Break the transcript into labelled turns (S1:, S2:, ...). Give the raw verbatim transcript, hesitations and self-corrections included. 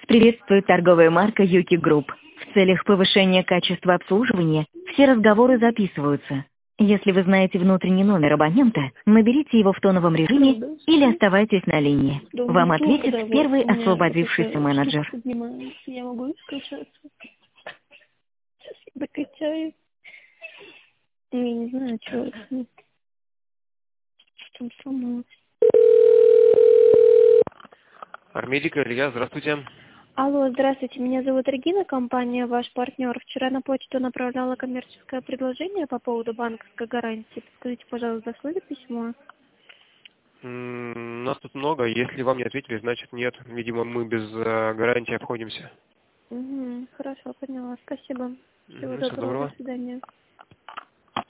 S1: Приветствует торговая марка Юки Групп. В целях повышения качества обслуживания все разговоры записываются. Если вы знаете внутренний номер абонента, наберите его в тоновом режиме или оставайтесь на линии. Вам ответит первый освободившийся менеджер.
S2: Я могу скачаться. Сейчас я докачаю. Я не знаю, что это. Что там сломалось.
S3: Армедика, Илья, здравствуйте.
S2: Алло, здравствуйте, меня зовут Регина, компания «Ваш партнер». Вчера на почту направляла коммерческое предложение по поводу банковской гарантии. Скажите, пожалуйста, дошло письмо?
S3: М, Нас тут много, если вам не ответили, значит нет. Видимо, мы без э, гарантии обходимся.
S2: Угу, хорошо, поняла. Спасибо. Всего
S3: Мгм, всего
S2: доброго,
S3: доброго.
S2: до свидания.